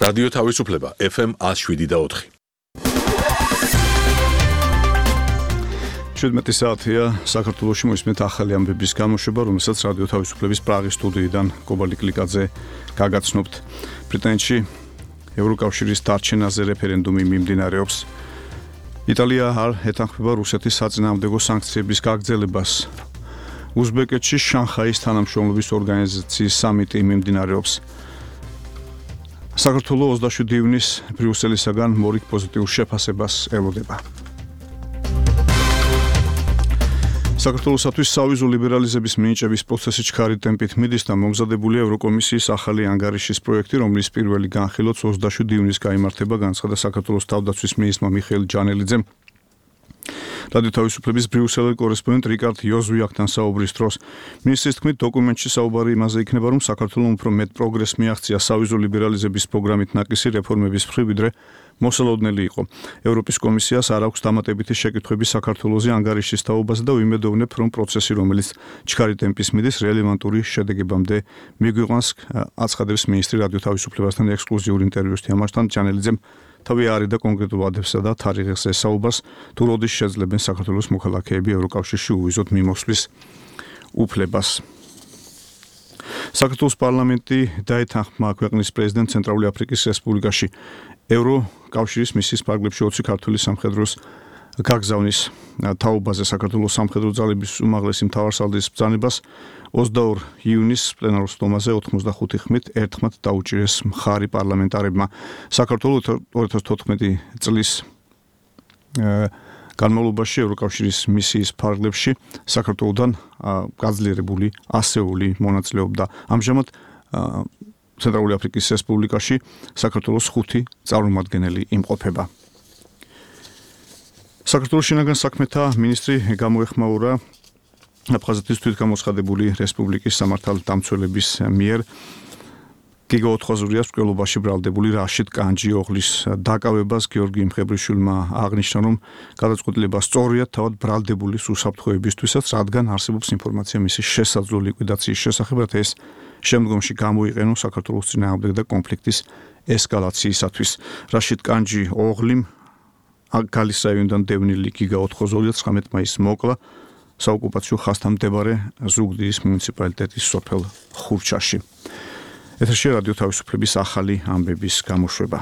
რადიო თავისუფლება FM 107.4. 17 საათია საქართველოში მოისმენთ ახალი ამბების გამოშვება, რომელსაც რადიო თავისუფლების პრაღის სტუდიიდან კობალი კლიკაძე გაგაცნობთ. ბრიტანეთში ევროკავშირის დარჩენაზე რეფერენდუმი მიმდინარეობს. იტალია არ ეთანხმება რუსეთის საწინააღმდეგო საანქციების გაგრძელებას. უზბეკეთში შანხაის თანამშრომლობის ორგანიზაციის სამიტი მიმდინარეობს. საქართველოს 27 ივნისს ბრიუსელისაგან მორიგ პოზიტიურ შეფასებას ელოდება. საქართველოსთვის სავიზო ლიბერალიზების მინიჭების პროცესი ჩქარი ტემპით მიდის და მომზადებულია ევროკომისიის ახალი ანგარიშის პროექტი, რომლის პირველი განხილვაც 27 ივნისს გაიმართება, განცხადა საქართველოს თავდაცვის მინისტრმა მიხეილ ჯანელიძემ. რადიო თავისუფლების ბრიუსელის კორესპონდენტ რიკარდ იოზვიაკთან საუბრის დროს მინისტრის თქმით, დოკუმენტში საუბარი იმაზე იქნება, რომ საქართველოს უფრო მეტ პროგრესს მიაღწია სავიზო ლიბერალიზების პროგრამით ნაკისი რეფორმების მხრივ, ვიდრე მოსალოდნელი იყო. ევროპის კომისიას არ აქვს დამატებითი შეკითხვები საქართველოს ანგარიშის თაობაზე და ვიმედოვნებ, რომ პროცესი, რომელიც ჩქარი ტემპის მიდის, რელევანტური შედეგებამდე მიგვიყვანს, აცხადებს მინისტრი რადიო თავისუფლებასთან ექსკლუზიური ინტერვიუში თამაშთან ჯანელიძემ. თავი არის და კონკრეტულ ვადებსა და თარიღებს ესაუბარს, თუ როდის შეძლებენ საქართველოს მოქალაქეები ევროკავშირში უვიზოთ მიმოსვლის უფლებას. საქართველოს პარლამენტი დაეთანხმა ქვეყნის პრეზიდენტ ცენტრალური აფრიკის რესპუბლიკაში ევროკავშირის მისიის ფარგლებში 20 ქართული სამხედროს გაგზავნის თაობაზე. საქართველოს სამხედრო ძალების უმაღლესი მთავარსარდლის ბრძანებას 22 ივნისს პლენარულ სხდომაზე 85 ხმით ერთხმად დაუჭირეს მხარი პარლამენტარებმა. საქართველოს 2014 წლის განმავლობაში ევროკავშირის მისიის ფარგლებში საქართველოსთან გაძლიერებული ასეული მონაწილეობდა. ამჟამად ცენტრალური აფრიკის რესპუბლიკაში საქართველოს 5 წარმომადგენელი იმყოფება. საქართველოს შინაგან საქმეთა მინისტრი გამოეხმაურა აფხაზეთის თვითგამოცხადებული რესპუბლიკის სამართალდამცველების მიერ გიგაოთხაზურიას მკვლელობაში ბრალდებული რაშიდ კანჯიოღლის დაკავებას. გიორგი მხებრიშვილმა აღნიშნა, რომ გადაწყვეტილება სწორია თავად ბრალდებულის უსაფრთხოებისთვისაც, რადგან არსებობს ინფორმაცია მისი შესაძლო ლიკვიდაციის შესახებ, რათა ეს შემდგომში გამოიყენოს საქართველოს წინააღმდეგ და კონფლიქტის ესკალაციისათვის. რაშიდ კანჯიოღლიმ გალის რაიონიდან დევნილი გიგაოთხაზურია 19 მაისს მოკლა საოკუპაციო ხაზთან მდებარე ზუგდიდის მუნიციპალიტეტის სოფელ ხურჩაში. ეთერში რადიო თავისუფლების ახალი ამბების გამოშვება.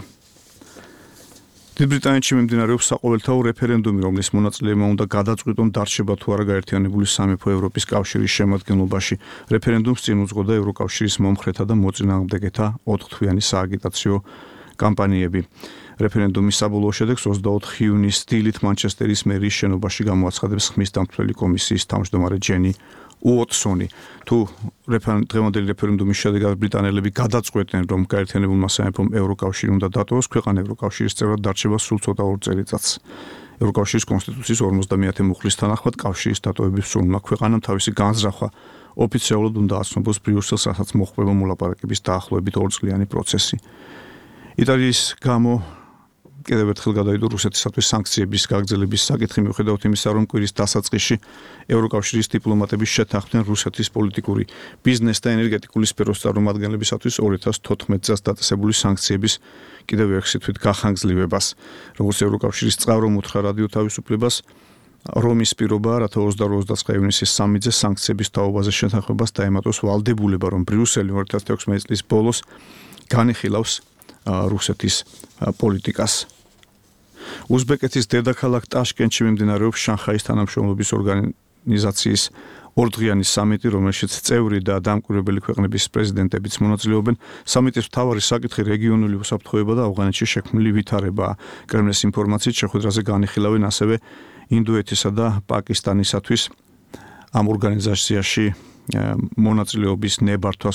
დიდ ბრიტანეთში მიმდინარეობს საყოველთაო რეფერენდუმი, რომლის მონაწილეებმა უნდა გადაწყვიტონ დარჩება თუ არა გაერთიანებული სამეფო ევროპის კავშირის შემადგენლობაში. რეფერენდუმს წინ უძღოდა ევროკავშირის მომხრეთა და მოწინააღმდეგეთა 4 თვიანი სააგიტაციო კამპანიები. რეფერენდუმის საბოლოო შედეგს 24 ივნისს დილით მანჩესტერის მერის შენობაში გამოაცხადებს ხმის დამცველი კომისიის თავმჯდომარე ჯენი უოტსონი. თუ დღევანდელი რეფერენდუმის შედეგად ბრიტანელები გადაწყვეტენ, რომ გაერთიანებულმა სამეფომ ევროკავშირი უნდა დატოვოს, ქვეყანა ევროკავშირის წევრად დარჩება სულ ცოტა ორ წელიწადს. ევროკავშირის კონსტიტუციის 50-ე მუხლის თანახმად კავშირის დატოვების სურვილმა ქვეყანამ თავისი განზრახვა ოფიციალურად უნდა აცნობს ბრიუსელს, რასაც მოხდება მოლაპარაკების დაახლოებით 2 წლიანი პროცესი. იტალიის გამო კიდევ ერთხელ გადაიდო რუსეთისათვის საანქციების გაგრძელების საკითხი, მიუხედავად იმისა, რომ კვირის დასაწყისში ევროკავშირის დიპლომატები შეთანხმდნენ რუსეთის პოლიტიკური, ბიზნეს და ენერგეტიკული სფეროს წარმომადგენლებისათვის 2014 წელს დაწესებული საანქციების კიდევ ერთი თვით გახანგრძლივებას. როგორც ევროკავშირის წყარო უთხრა რადიო თავისუფლებას, რომის პირობა, რათა 22-29 ივნისის სამიტზე საანქციების თაობაზე შეთანხმებას დაემატოს ვალდებულება, რომ ბრიუსელი 2016 წლის ბოლოს განიხილავს რუსეთის პოლიტიკას. უზბეკეთის დედაქალაქ ტაშკენტში მიმდინარეობს შანხაის თანამშრომლობის ორგანიზაციის ორდღიანი სამიტი, რომელშიც წევრი და დამკვირვებელი ქვეყნების პრეზიდენტებიც მონაწილეობენ. სამიტის მთავარი საკითხი რეგიონული უსაფრთხოება და ავღანეთში შექმნილი ვითარებაა. კრემლის ინფორმაციით შეხვედრაზე განიხილავენ ასევე ინდოეთისა და პაკისტანისათვის ამ ორგანიზაციაში მონაწილეობის ნებართვას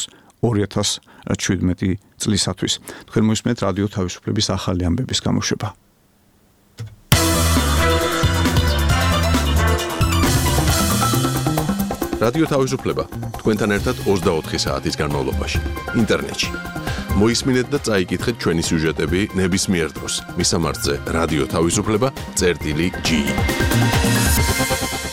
2017 წლისათვის. თქვენ მოისმენთ რადიო თავისუფლების ახალი ამბების გამოშვება. რადიო თავისუფლება თქვენთან ერთად 24 საათის განმავლობაში ინტერნეტში. მოისმინეთ და წაიკითხეთ ჩვენი სიუჟეტები ნებისმიერ დროს. მისამართზე რადიო თავისუფლება წერტილი G.